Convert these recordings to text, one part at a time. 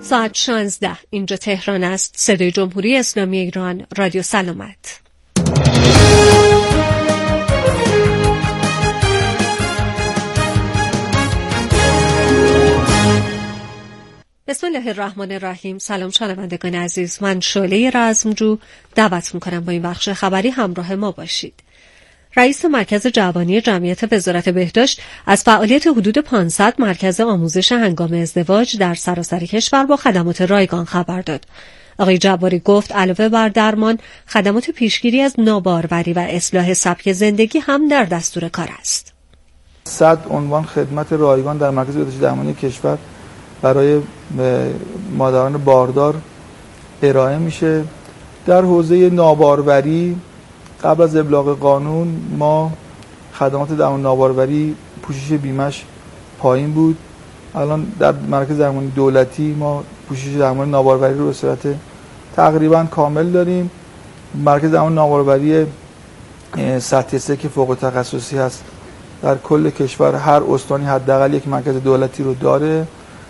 ساعت 16 اینجا تهران است. صدای جمهوری اسلامی ایران، رادیو سلامت. بسم الله الرحمن الرحیم. سلام شنوندگان عزیز، من شعله رزمجو دعوت میکنم با این بخش خبری همراه ما باشید. رئیس مرکز جوانی جمعیت وزارت بهداشت از فعالیت حدود 500 مرکز آموزش هنگام ازدواج در سراسر کشور با خدمات رایگان خبر داد. آقای جباری گفت علاوه بر درمان، خدمات پیشگیری از ناباروری و اصلاح سبک زندگی هم در دستور کار است. 100 عنوان خدمت رایگان در مرکز بهداشت درمانی کشور برای مادران باردار ارائه میشه. در حوزه ناباروری قبل از ابلاغ قانون ما خدمات درمان ناباروری پوشش بیمش پایین بود. الان در مرکز درمانی دولتی ما پوشش درمان ناباروری رو به صورت تقریبا کامل داریم. مرکز درمان ناباروری سطح 3 که فوق تخصصی هست در کل کشور هر استانی حداقل یک مرکز دولتی رو داره.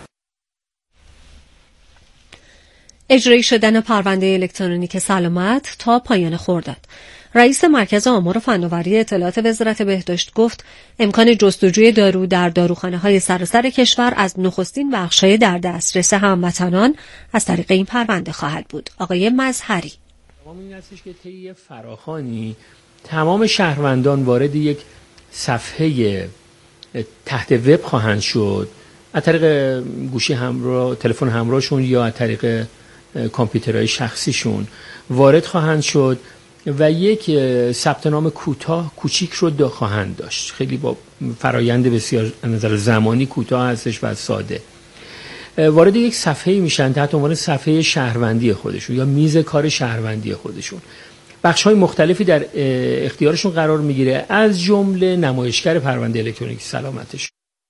اجرایی شدن پرونده الکترونیک سلامت تا پایان خرداد. رئیس مرکز آمار و فناوری اطلاعات وزارت بهداشت گفت امکان جستجوی دارو در داروخانه‌های سراسر کشور از نخستین بخش‌های در دسترس هموطنان از طریق این پرونده خواهد بود. آقای مظهری: تمام این هستش که طی فراخوانی تمام شهروندان وارد یک صفحه تحت وب خواهند شد، از طریق گوشی همراه، تلفن همراهشون یا از طریق کامپیوترهای شخصیشون وارد خواهند شد و یک ثبت نام کوچیک رو خواهند داشت. خیلی با فرایند بسیار نظر زمانی کوتاه هستش و ساده. وارد یک صفحه میشن تحت عنوان صفحه شهروندی خودشون یا میز کار شهروندی خودشون. بخش‌های مختلفی در اختیارشون قرار میگیره، از جمله نمایشگر پرونده الکترونیکی سلامتش.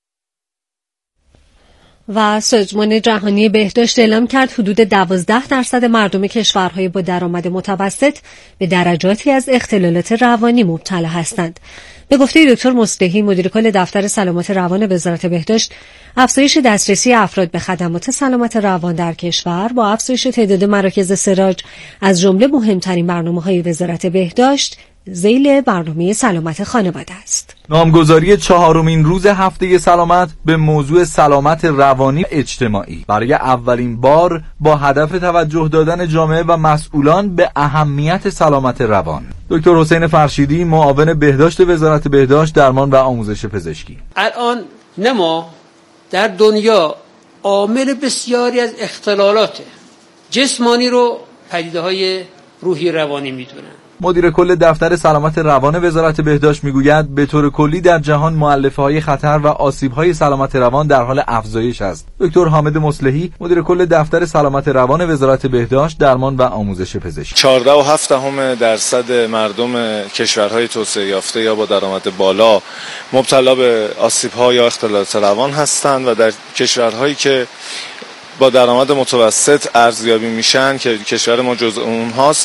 و سازمان جهانی بهداشت اعلام کرد حدود 12% مردم کشورهای با درآمد متوسط به درجاتی از اختلالات روانی مبتلا هستند. به گفته دکتر مصلحی، مدیر کل دفتر سلامت روان وزارت بهداشت، افزایش دسترسی افراد به خدمات سلامت روان در کشور با افزایش تعداد مراکز سراج از جمله مهمترین برنامه‌های وزارت بهداشت ذیل برنامه سلامت خانواده است. نامگذاری 4مین روز هفته سلامت به موضوع سلامت روانی اجتماعی برای اولین بار با هدف توجه دادن جامعه و مسئولان به اهمیت سلامت روان. دکتر حسین فرشیدی، معاون بهداشت وزارت بهداشت، درمان و آموزش پزشکی: الان نما در دنیا عامل بسیاری از اختلالات جسمانی رو پدیده‌های روحی روانی میدونن. مدیر کل دفتر سلامت روان وزارت بهداشت میگوید به طور کلی در جهان مؤلفه‌های خطر و آسیب‌های سلامت روان در حال افزایش است. دکتر حامد مصلحی، مدیر کل دفتر سلامت روان وزارت بهداشت، درمان و آموزش پزشکی: 14.7% مردم کشورهای توسعه یافته یا با درآمد بالا مبتلا به آسیب‌ها یا اختلالات روان هستند و در کشورهایی که با درآمد متوسط ارزیابی میشن که کشور ما جزء اونهاست،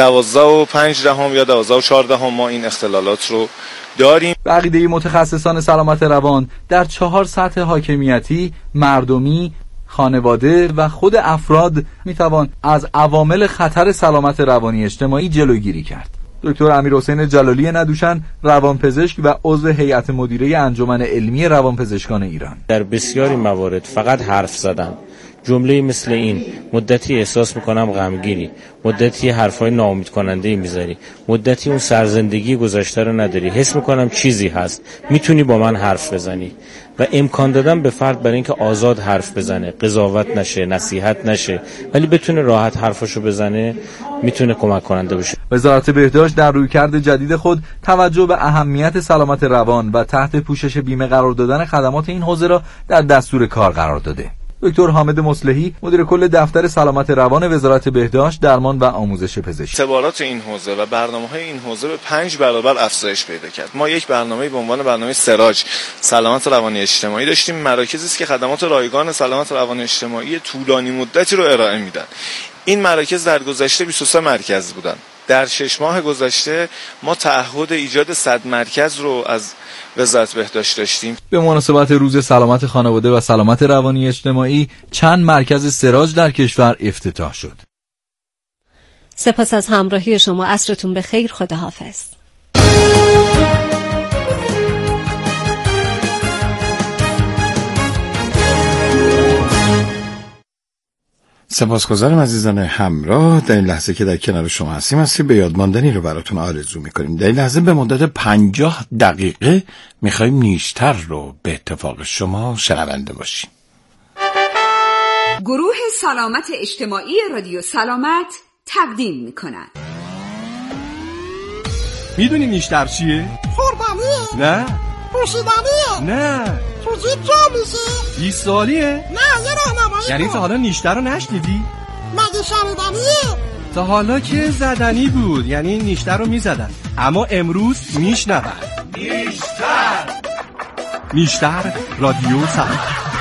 12.5 یا 12.4 ما این اختلالات رو داریم. عقیده متخصصان سلامت روان در 4 سطح حاکمیتی، مردمی، خانواده و خود افراد میتوان از عوامل خطر سلامت روانی اجتماعی جلوگیری کرد. دکتر امیرحسین جلالی ندوشن، روانپزشک و عضو هیئت مدیره انجمن علمی روانپزشکان ایران: در بسیاری موارد فقط حرف زدن، جمله مثل این مدتی احساس میکنم غمگینی، مدتی حرفای ناامید کننده میذاری، مدتی اون سرزندگی گذشته رو نداری، حس میکنم چیزی هست، میتونی با من حرف بزنی و امکان دادن به فرد برای اینکه آزاد حرف بزنه، قضاوت نشه، نصیحت نشه، ولی بتونه راحت حرفاشو بزنه، میتونه کمک کننده بشه. وزارت بهداشت در رویکرد جدید خود توجه به اهمیت سلامت روان و تحت پوشش بیمه قرار دادن خدمات این حوزه را در دستور کار قرار داده. دکتر حامد مصلحی، مدیر کل دفتر سلامت روان وزارت بهداشت، درمان و آموزش پزشکی: اعتبارات این حوزه و برنامه‌های این حوزه به 5 برابر افزایش پیدا کرد. ما یک برنامه به عنوان برنامه سراج سلامت روانی اجتماعی داشتیم، مراکزی است که خدمات رایگان سلامت روانی اجتماعی طولانی مدتی رو ارائه میدن. این مراکز در گذشته 23 مرکز بودن. در 6 ماه گذشته ما تعهد ایجاد 100 مرکز رو از وزارت بهداشت داشتیم. به مناسبت روز سلامت خانواده و سلامت روانی اجتماعی چند مرکز سراج در کشور افتتاح شد. سپاس از همراهی شما. عصرتون بخیر. خداحافظ. سپاسگزارم عزیزان همراه. در این لحظه که در کنار شما هستیم به یاد ماندنی رو براتون آرزو میکنیم. در این لحظه به مدت 50 دقیقه میخوایم نیشتر رو به اتفاق شما شنونده باشیم. گروه سلامت اجتماعی رادیو سلامت تقدیم میکنند. میدونی نیشتر چیه؟ خوردنیه؟ نه. پوشیدنیه؟ نه. تو جیب جا میشه؟ 20 سالیه؟ نه، یه راهنمایی. یعنی تا حالا نیشتر رو نشنیدی؟ مگه شنیدنیه؟ تا حالا که زدنی بود، یعنی نیشتر رو میزدن، اما امروز میشنون. نیشتر رادیو سلامت.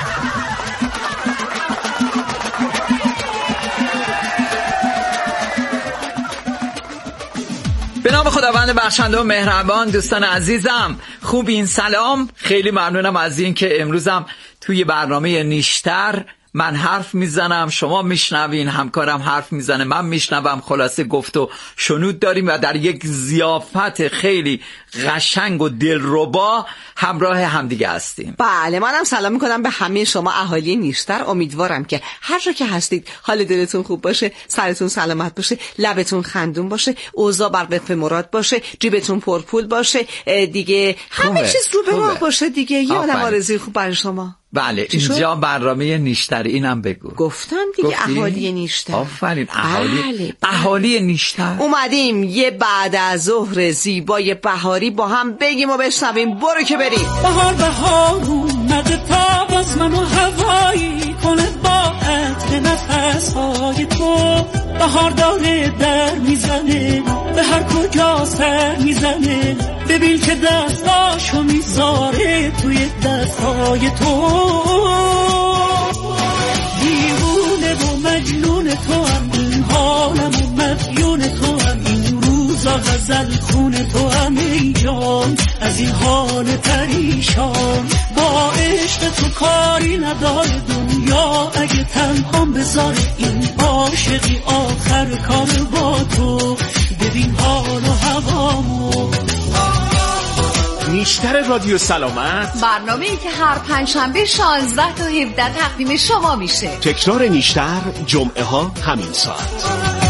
به نام خداوند بخشنده و مهربان. دوستان عزیزم خوبین؟ سلام. خیلی ممنونم از این که امروزم توی برنامه نیشتر من حرف میزنم، شما میشنوین، همکارم حرف میزنه، من میشنوم. خلاصه گفت و شنود داریم و در یک ضیافت خیلی قشنگ و دلربا همراه همدیگه هستیم. بله، منم سلام میکنم به همه شما اهالی نیشتر. امیدوارم که هر جا که هستید حال دلتون خوب باشه، سرتون سلامت باشه، لبتون خندون باشه، اوضاع بر وفق مراد باشه، جیبتون پرپول باشه، دیگه همه چیز رو به راه باشه دیگه. یه عالم آرزوی خوب برای شما. بله، اینجا برنامه نیشتر. اینم بگو. گفتم دیگه اهالی نیشتر. آفرین، اهالی نیشتر. اومدیم یه بعد از ظهر زیبای بهاری با هم بگیم و بشنویم. برو که بریم. بهار اومده تا باز منو هوایی کنه با عطر نفسهای تو. بهار داره در میزنه به هر کجا سر میزنه. ببین که دستاشو میذاره توی دستای تو. دیوونه و مجنون تو هم، این حالم و مدیون تو هم، این روزا غزل خون تو هم. ای جان از این حال پریشان، با عشق تو کاری نداره دنیا. اگه تنهام بذاره این عاشقی آخر کار با تو. ببین حال و هوامو. نیشتر رادیو سلامت، برنامه‌ای که هر پنجشنبه 16 تا 17 تقدیم شما میشه. تکرار نیشتر جمعه ها همین ساعت.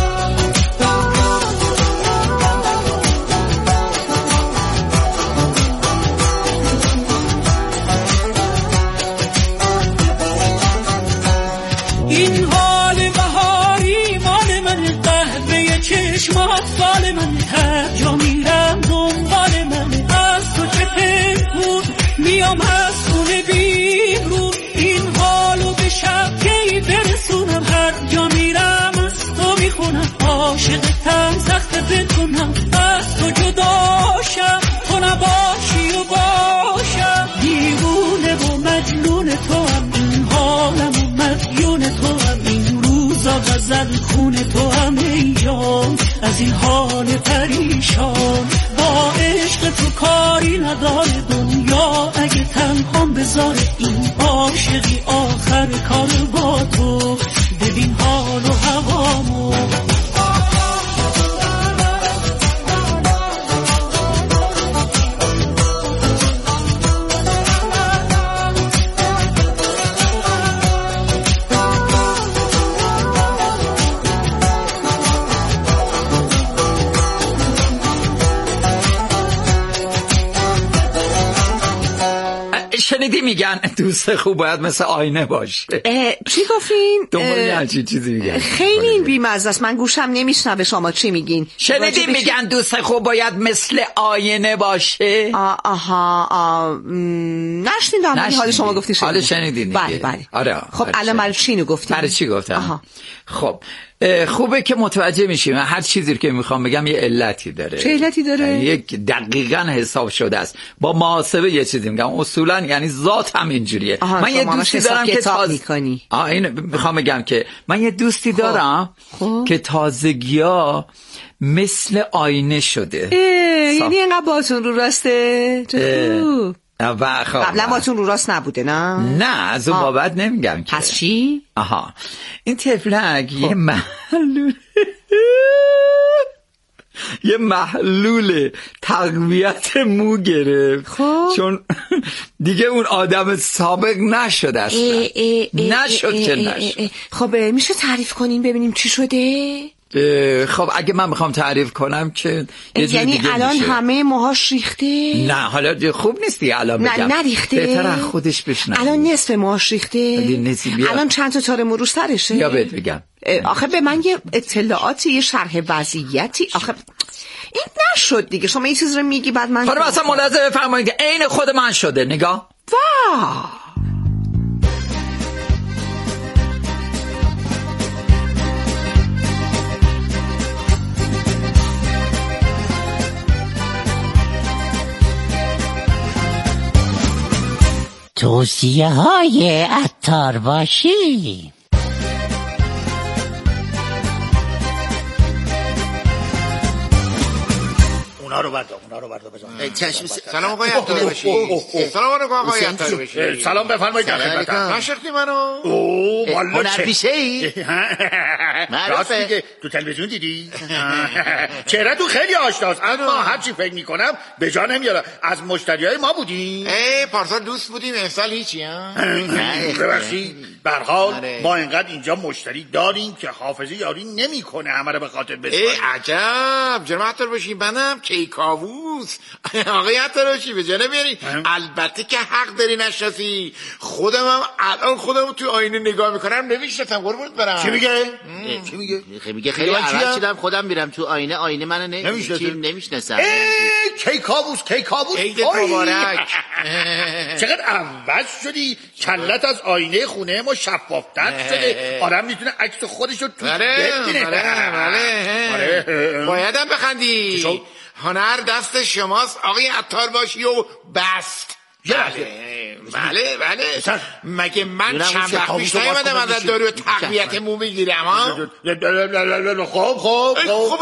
این حال بهاری مال من، قهوه چشمات فال من، هر جا میرم دنبال من. از تو چه پنهون میام از خونه بیرون، این حالو به شب کی برسونم. هر جا میرم از تو میخونم، عاشقتم سخت بکنم. از تو جداشم تو نباشی و باشم. دیوونه و مجنون تو هم، این حالم و مدیون تو هم، این روزا غزل خون تو هم. ای جان از این حال پریشان، با عشق تو کاری نداره دنیا. اگه تنهام بذاره این عاشقی آخر کار با تو. ببین حال و هوامو. شنیدی میگن دوست خوب باید مثل آینه باشه. چی گفتین؟ دنبال یه چیزی میگن. خیلی این بی‌مزه است، من گوشم نمیشنوه شما چی میگین. شنیدی میگن دوست خوب باید مثل آینه باشه. آها نشنیدم. حال شما گفتی شنیدی. حالا شنیدین دیگه. بله. آره. خب الان برای چی اینو گفتین؟ برای چی گفتم؟ خب خوبه که متوجه میشیم هر چیزی که میخوام بگم یه علتی داره. چه علتی داره؟ یک دقیقاً حساب شده است. با محاسبه یه چیزی میگم اصولا، یعنی ذات هم اینجوریه. من یه دوستی دارم که اینو میخوام بگم که من یه دوستی دارم که تازگی‌ها مثل آینه شده. یعنی اینقدر باتون رو راسته؟ قبلا باتون رو راست نبوده نه از اون بابت نمیگم که. پس چی؟ این تفلک یه محلول تقویت مو گرفت. چون دیگه اون آدم سابق نشد اصلا. نشد که نشد. خب میشه تعریف کنین ببینیم چی شده؟ خب اگه من میخوام تعریف کنم که یعنی الان میشه. همه موهاش ریخته؟ نه حالا خوب نیستی الان بگم. نه نریخته. بهتر از خودش بشنوی. الان نصف موهاش ریخته. الان چند تا تار مو رو سرشه؟ یا بهت بگم. آخه به من یه اطلاعاتی، یه شرح وضعیتی. آخه این نشد دیگه. شما این چیز رو میگی بعد من خانم اصلا ملاحظه بفرمایید که عین خود من شده. نگاه. واه توصیه های عطار باشی. اونا رو بردار بزن. سلام آقای عطار باشی. سلام آقای عطار باشی. سلام بفرمایید در خدمتم. نشناختی منو؟ والا هنرپیشه‌ای؟ راست دیگه تو تلویزیون دیدی؟ چهره تو خیلی آشناست، اما هر چی فکر میکنم به جا نمیاره. از مشتریای ما بودی؟ پارسال دوست بودیم، امسال هیچی ها. ببخشید به هر حال ما اینقدر اینجا مشتری داریم که حافظه یاری نمیکنه همه رو به خاطر بسپاریم. عجب جناب عطار باشی. منم کیکاووس. آقای عطار باشی به جا نمیاری. البته که حق داری نشناسی. خودم تو آینه نگاه میکنم نمیشناسم. قربونت برم. چی میگه؟ میگه خیلی عوض شدم، خودم میرم تو آینه منو نمیشناسم. کیکاووس عید مبارک. چقدر عوض شدی. کلت از آینه خونه ما شفافتر شده. آدم میتونه عکس خودشو تو ببینه. بله بایدم بخندی. هنر دست شماست آقای عطار باشی و بست. بله مگه من چند وقت پیش نیومدم ازت دارو تقویت مو بگیرم ها؟ خب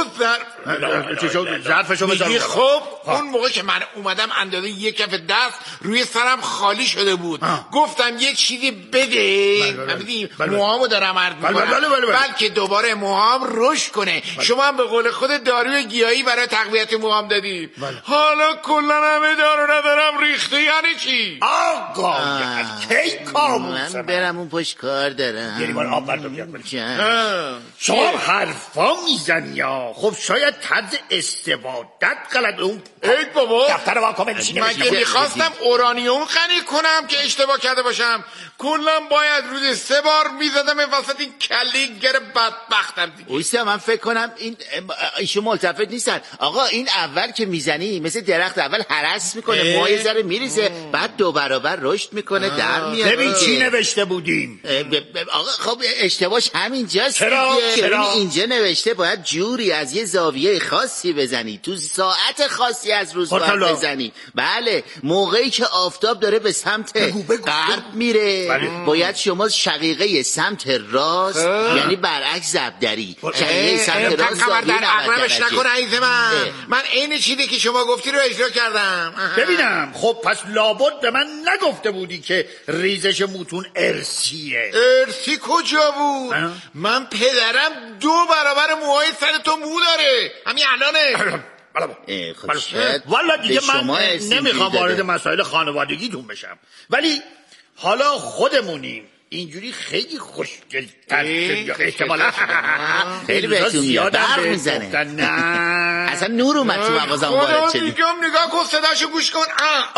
ظرفشو بذار. خب اون موقع که من اومدم اندازه یک کف دست روی سرم خالی شده بود. گفتم یه چیزی بده موهامو دارم عرض میکنم بلکه دوباره موهام رشد کنه. شما هم به قول خود داروی گیاهی برای تقویت موهام دادی. حالا کلا همه دارو ندارم ریخته. یعنی چی؟ آقا کیکاووس من برم اون پشت کار دارم. یه بار آب بردار بیاد. شما حرفا میزنی یا خب شاید طرز استفادت غلط. اون ای بابا دفتر واکامل نشینه. مگه میخواستم اورانیوم خنی کنم که اشتباه کرده باشم؟ کلا باید روز 3 بار میزدم وسط این کلیگر بدبختم دیگه. اویسا من فکر کنم ایشون ملتفت نیستن. آقا این اول که میزنی مثل درخت اول هرس میکنه موهای ذره میریزه بعد 2 برابر رشد میکنه در میاد. ببین چی نوشته بودیم. آقا خب اشتباهش همینجاست. چرا؟ اینجا نوشته باید جوری از یه زاویه خاصی بزنی تو ساعت خاصی از روز باید بزنی. بله موقعی که آفتاب داره به سمت غرب میره باید شما شقیقه سمت راست یعنی برعکس زبدری شقیقه سمت راست زاویه 90 درجه. نکن عزیز من عین چیزی که شما گفتی رو اجرا کردم. ببینم خب پس لابد به من نگفته بودی که ریزش موتون ارثیه. ارثی کجا بود؟ من پدرم 2 برابر موهای سر تو مو داره همین الانه. والا دیگه من نمیخوام وارد مسائل خانوادگیتون بشم ولی حالا خودمونیم اینجوری خیلی خوشگل‌تر شد. احتمالا خیلی بهتون میاد برق میزنه. نه اصلا نور اومد تو مغازم وارد شدی. نگاه کن صداشو گوش کن.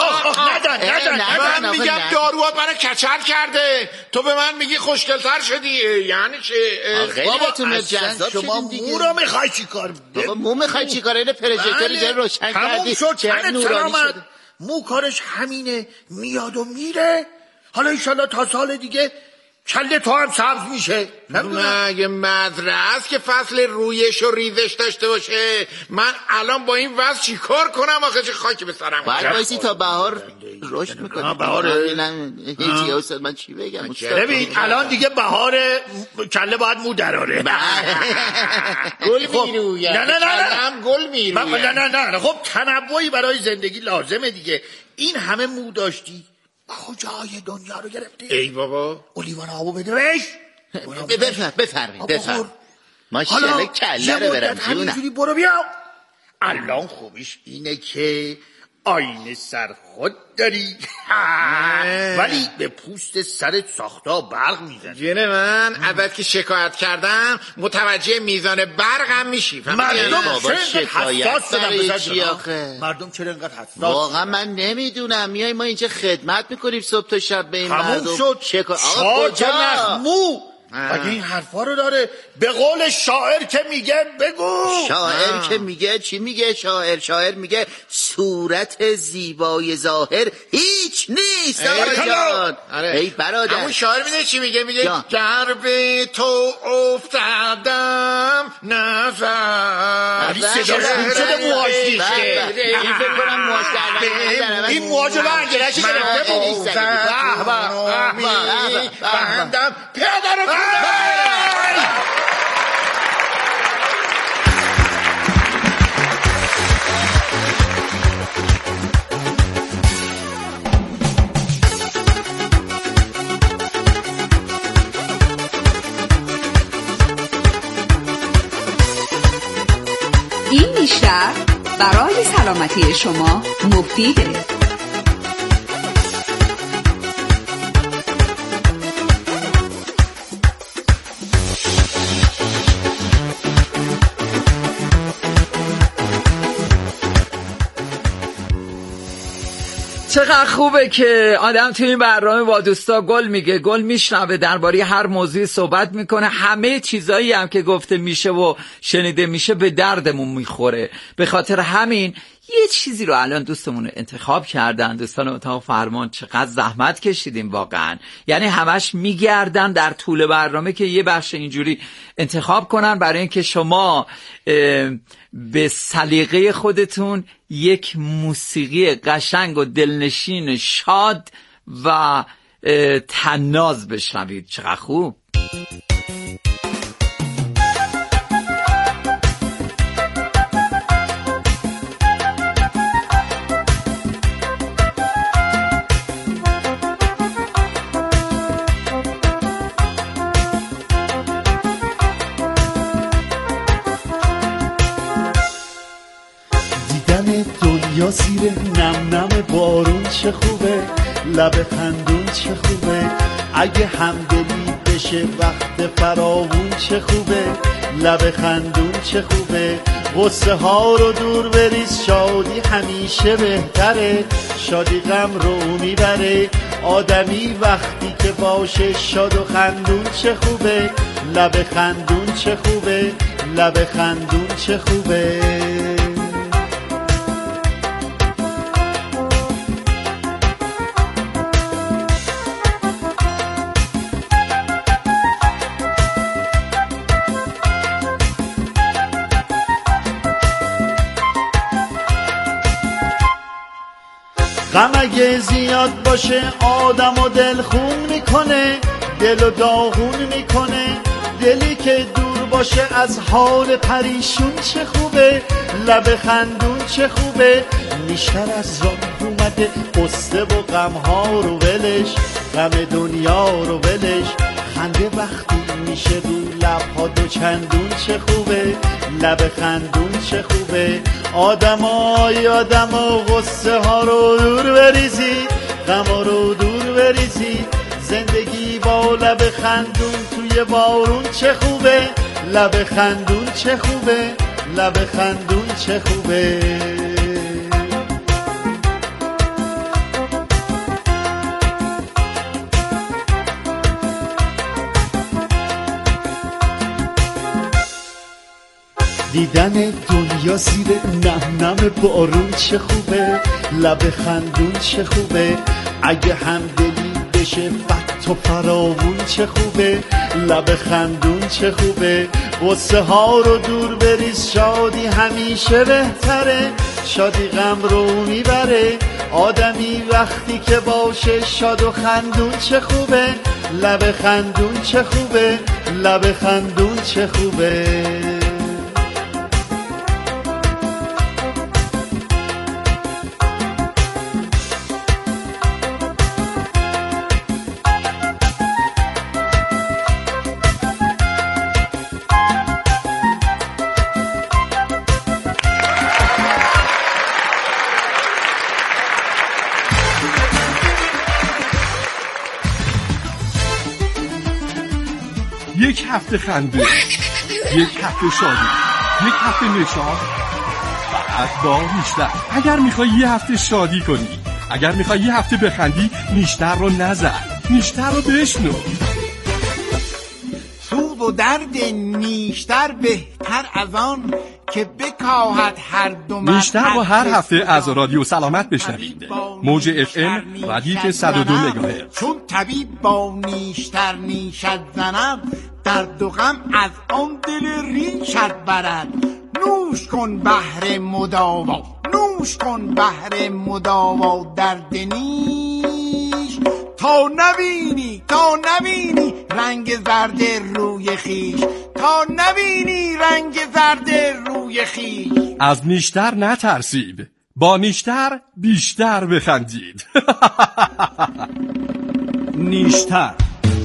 من میگم داروات منو کچل کرده تو به من میگی خوشگل‌تر شدی. یعنی چه؟ بابا جذاب شما مو رو میخوای چیکار؟ بابا مو میخوای چیکار؟ اینو پروژکتور جای روشن کردی چه نورانی شد. مو کارش همینه میاد و میره. حالا انشالله تا سال دیگه کله تو هم سبز میشه. مگه مدرسه است که فصل رویش و ریزش داشته باشه؟ من الان با این وضع چی کار کنم آخه؟ چه خاکی به سرم. باید بایستی تا بهار رشد میکنه. بهار هیچی استاد من چی بگم؟ ببین الان دیگه بهار کله باید مو دراره. گل میروید. نه گل میروید. نه خب تنوعی برای زندگی لازمه دیگه. این همه مو داشتی کجای دنیا رو گرفتی؟ ای بابا اولیوان آبو بده بهش. بفرمایید ماشاءالله کله رو برم جونم. همینجوری برو بیا. الان خوبیش اینه که آینه سر خود داری ولی به پوست سرت ساختا برق میزنی. جون من ازت که شکایت کردم متوجه میزان برقم میشی. مردم چرا اینقدر حساس؟ واقعا من نمیدونم. میای ما اینجا خدمت میکنیم صبح تا شب به این مردم. کجا مو اگه این حرفا رو داره؟ به قول شاعر که میگه بگو. شاعر که میگه چی میگه؟ شاعر میگه صورت زیبای ظاهر هیچ نیست. ای برادر همون شاعر میگه چی میگه؟ میگه در به تو افتادم نظر. علی صداش خوب شده موهاش دیشه. این موهاجو برگرش گرفته بود. بندم پیاده رو این نیشتر برای سلامتی شما مفیده. چقدر خوبه که آدم توی این برنامه با دوستا گل میگه، گل میشنوه، درباره هر موضوعی صحبت میکنه. همه چیزایی هم که گفته میشه و شنیده میشه به دردمون میخوره. به خاطر همین یه چیزی رو الان دوستمون انتخاب کردن. دوستان اتاق فرمان چقدر زحمت کشیدیم واقعا. یعنی همش میگردن در طول برنامه که یه بخش اینجوری انتخاب کنن برای اینکه شما به سلیقه خودتون یک موسیقی قشنگ و دلنشین شاد و طناز بشنوید. چقدر خوب. دنیا زیر نم نم بارون چه خوبه، لب خندون چه خوبه، اگه همدلی بشه وقت فراوون چه خوبه، لب خندون چه خوبه، غصه ها رو دور بریز، شادی همیشه بهتره، شادی غم رو میبره، آدمی وقتی که باشه شاد و خندون چه خوبه، لب خندون چه خوبه، لب خندون چه خوبه. غم اگه زیاد باشه آدم و دل خون میکنه، دل و داغون میکنه، دلی که دور باشه از حال پریشون چه خوبه، لب خندون چه خوبه، نیشتر از راه اومده قصه و غم ها رو ولش، غم دنیا رو ولش، خنده وقتی میشه رو لب ها دو چندون چه خوبه، لب خندون چه خوبه، آدمای آدما غصه ها رو دور بریزی، غم ها رو دور بریزی، زندگی با لب خندون توی بارون چه خوبه، لب خندون چه خوبه، لب خندون چه خوبه. دیدن دنیا زیر نم نم بارون چه خوبه، لب خندون چه خوبه، اگه همدلی بشه وقت تو فراوون چه خوبه، لب خندون چه خوبه، غصه ها رو دور بریز، شادی همیشه بهتره، شادی غم رو میبره، آدمی وقتی که باشه شاد و خندون چه خوبه، لب خندون چه خوبه، لب خندون چه خوبه. یک هفته خنده، یک هفته شادی، یک هفته نشاط، فقط با نیشتر. اگر میخوای یه هفته شادی کنی، اگر میخوای یه هفته بخندی، نیشتر رو نزن، نیشتر رو بشنو. سوز و درد نیشتر بهتر از آن که بکاهد هر دو مرد. نیشتر رو هر هفته از رادیو سلامت بشنوید. موج FM ردیف 102 مگاهرتز. چون طبیب با نیشتر نیشت زند، درد و غم از آن دل ریشت برد. نوش کن بهر مداوا، نوش کن بهر مداوا درد نیش، تا نبینی رنگ زرد روی خیش، تا نبینی رنگ زرد روی خیش. از نیشتر نترسید، با نیشتر بیشتر بخندید. نیشتر.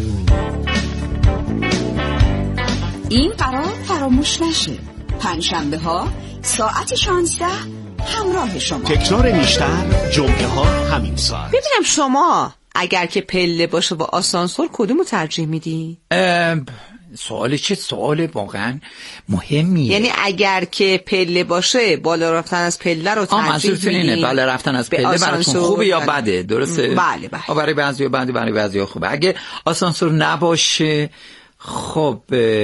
این قرار فراموش نشه. پنجشنبه ها ساعت 16 همراه شما. تکرار نیشتر جمعه ها همین ساعت. ببینم شما اگر که پله باشه و آسانسور کدومو ترجیح میدی؟ سوال چه سوال واقعا مهمیه. یعنی اگر که پله باشه بالا رفتن از پله رو ترجیح میدی؟ اینه بالا رفتن از پله براتون خوبه یا بده؟ درسته؟ بله. برای بعضیا بده، برای بعضیا خوبه. اگه آسانسور نباشه خب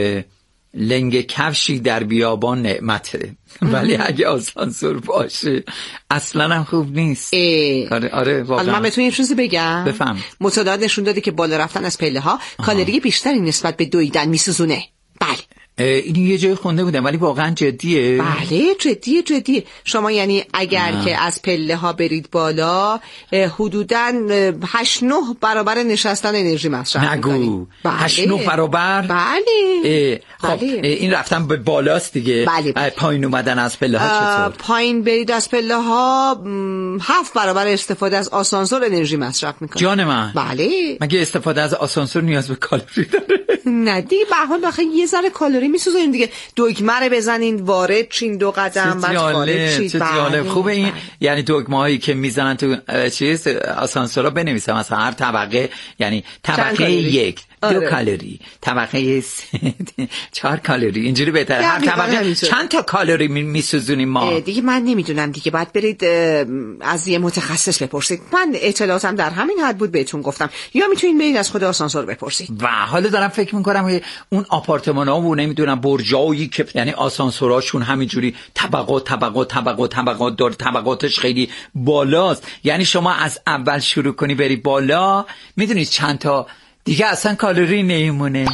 لنگ کفشی در بیابان نعمته، ولی اگه آسانسور باشه اصلا هم خوب نیست. آره واقعا. من بهتون یه چیزی بگم. بفهم. مطالعات نشون داده که بالا رفتن از پله ها کالری بیشتری نسبت به دویدن میسوزونه. بله. این یه جای خونده بودم ولی واقعا جدیه؟ بله جدیه. شما یعنی اگر که از پله ها برید بالا حدوداً 8-9 برابر نشستن انرژی مصرف میکنید. نگو. 8-9 برابر؟ بله. خب این رفتن به بالاست دیگه. بله. پایین اومدن از پله ها چطور؟ پایین برید از پله ها 7 برابر استفاده از آسانسور انرژی مصرف میکنید. جان من. بله. مگه استفاده از آسانسور نیاز به کالری داره؟ نه دیگه، به هر حال یه ذره کالری میسوزین دیگه. دگمه رو بزنین، وارد چین 2 قدم، بعد خارج چین. چه جالب. خوبه این. یعنی دگمه هایی که میزنن تو چیز آسانسورا بنویسن مثلا هر طبقه، یعنی طبقه 1 2 کالری، طبقه 4 کالری، اینجوری بهتره. هر طبقه چند تا کالری میسوزونیم ما؟ دیگه من نمیدونم دیگه، باید برید از یه متخصص بپرسید. من اطلاعاتم در همین حد بود بهتون گفتم، یا میتونید برید از خود آسانسور بپرسید. و حالا دارم فکر میکنم اون آپارتمان‌ها و نمیدونم برجایی که یعنی آسانسوراشون همینجوری طبقات داره، طبقاتش خیلی بالاست. یعنی شما از اول شروع کنی بری بالا، میدونید چند تا دیگه اصلا کالری نمیمونه.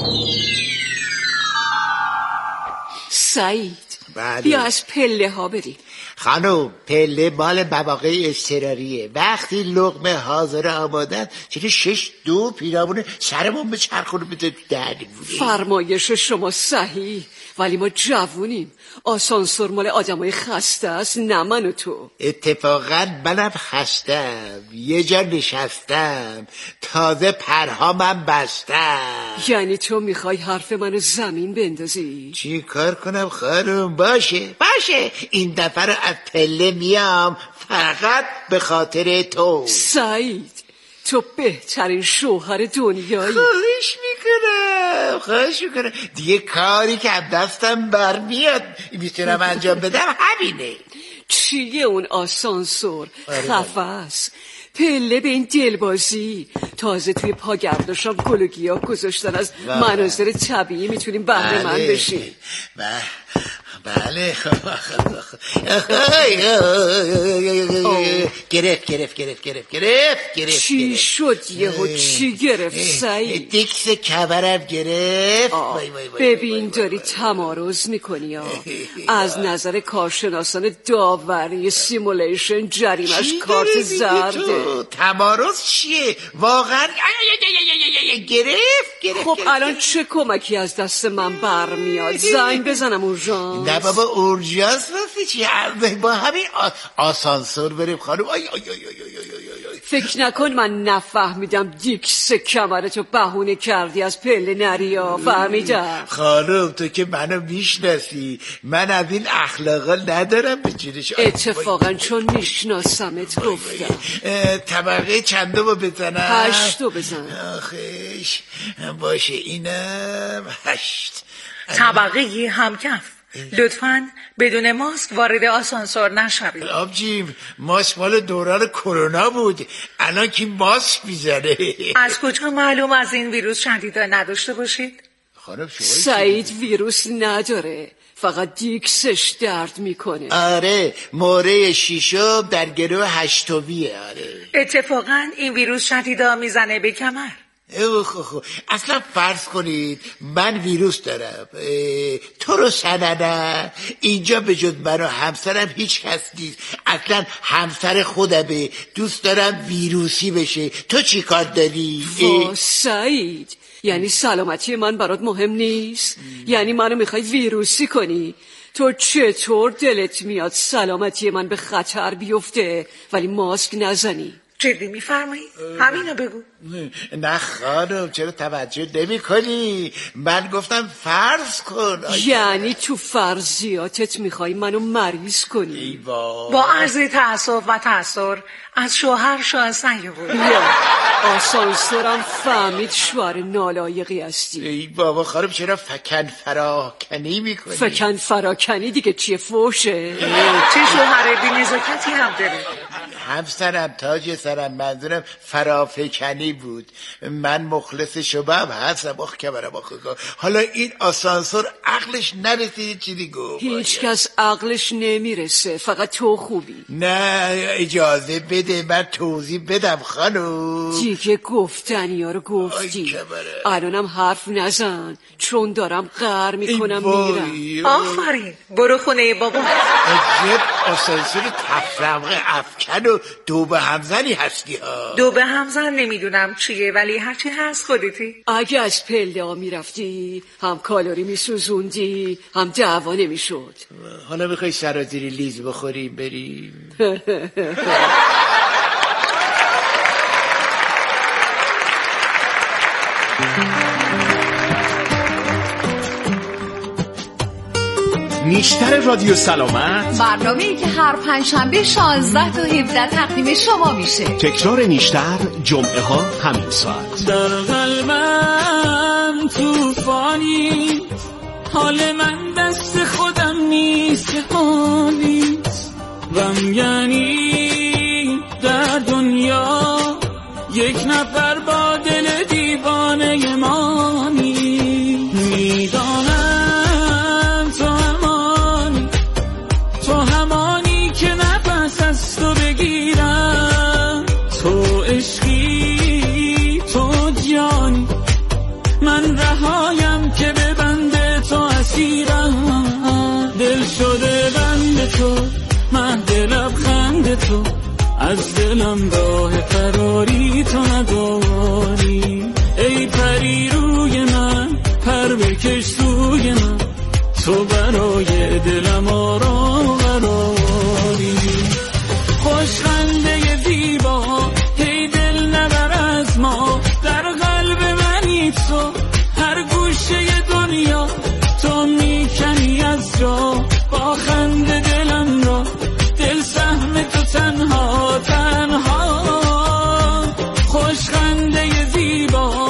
سعید بله. بیا از پله ها بریم. خانم پله مال مواقع اضطراریه. وقتی لقمه حاضر آمادن چرا 6-2 پیرامون سرمون به چرخونو بده تو دهنمون؟ فرمایش شما صحیح، ولی ما جوونیم. آسانسور مال آدمای خسته است، نه من و تو. اتفاقا منم خستم، یه جا نشستم، تازه پرهامم بستم. یعنی تو میخوای حرف منو زمین بندازی؟ چی کار کنم خانم؟ باشه این دفعه رو از پله میام فقط به خاطر تو. سعید تو بهترین شوهر دنیایی. خواهش میکنم دیگه کاری که از دستم برمیاد میتونم انجام بدم همینه. چیه اون آسانسور؟ خفه است. پله به این دلبازی. تازه توی پاگرداشم گل و گیاه گذاشتن، از مناظر طبیعی میتونیم بهره مند بشیم. بله. گرفت. چی شد یهو؟ چی گرفت سعید؟ دیکس کبرم گرفت. ببین داری تمارض میکنی ها. از نظر کارشناسان داوری سیمولیشن جریمش کارت زرده. تمارض چیه؟ واقعا گرفت. خب الان چه کمکی از دست من برمیاد؟ زنگ بزنم اورژانس؟ نه بابا اورژانس واسه چی؟ با همین آسانسور بریم خانم. فکر نکن من نفهمیدم دیکس کمرتو بهونه کردی از پله نریا. فهمیدم خانم تو که منو میشناسی، من از این اخلاقا ندارم به جونش. اتفاقا چون میشناسمت گفتم. طبقه چندو بزنم؟ 8 بزن. آخیش باشه اینم 8. طبقه همکف. لطفاً بدون ماسک وارد آسانسور نشوید. آبجیم ماسک مال دوران کرونا بود، الان کی ماسک میزنه؟ از کجا معلوم از این ویروس شدیدا نداشته باشید؟ سعید ویروس نداره، فقط دیکسش درد میکنه. آره موره شیشم در گروه 8. آره اتفاقاً این ویروس شدیدا میزنه به کمر. اصلا فرض کنید من ویروس دارم، تو رو سننه اینجا به جز من و همسرم هیچ کس نیست، اصلا همسر خودمه، دوست دارم ویروسی بشه. تو چی کار داری؟ سعید یعنی سلامتی من برات مهم نیست؟ یعنی منو میخوای ویروسی کنی؟ تو چطور دلت میاد سلامتی من به خطر بیفته ولی ماسک نزنی؟ جدی میفرمایی؟ همینو بگو. نه خانم چرا توجه نمی کنی؟ من گفتم فرض کن. یعنی تو فرضیاتت میخوای منو مریض کنی؟ با عرض تأسف و تأثیر از شوهر شایسته بود. آسانسورم فهمید شوهر نالایقی هستی. ای بابا خانم چرا فکن فراکنی میکنی؟ فکن فراکنی دیگه چیه؟ فوشه؟ چه شوهر بی‌نزاکتی هم داره. همسرم تاج سرم، منظورم فرافکنی بود. من مخلص شبم هستم. آخ کبرم آخ. حالا این آسانسور عقلش نرسید چیزی گفت؟ هیچ کس عقلش نمیرسه، فقط تو خوبی. نه اجازه بده من توضیح بدم خانم. دیگه گفتنی ها رو گفتی، الانم حرف نزن چون دارم قهر میکنم میرم. آفرین برو خونه بابا. عجب آسانسور تفرقه افکن و دو به همزنی هستی ها. دو به همزن نمیدونم چیه ولی هرچی هست خودتی. اگه از پله ها میرفتی هم کالری میسوزوندی هم دعوا نمیشد. حالا میخوای سرازیری لیز بخوریم بریم؟ نیشتر رادیو سلامت، برنامه‌ای که هر پنجشنبه 16 تا 17 تقدیم شما میشه. تکرار نیشتر جمعه ها همین ساعت. در قلبم توفانی، حال من دست خودم نیست، جهانیست غم، یعنی در دنیا یک نفر با دل دیوانه مانی. میدانم تو همانی که نفس از تو بگیرم، تو عشقی تو جانی، من رهایم که به بند تو اسیرم. دل شده بند تو، من دلم خند تو، از دلم راه فراری تو نداری. ای پری روی من پر بکش سوی من، تو برای دلم آرام و قراری. خوشخنده زیبا هی دل نبر از ما، در قلب منی تو، هر گوشه دنیا تو میکنی از جا. با خنده دلم را دل سهم تو تنها تنها. خوشخنده زیبا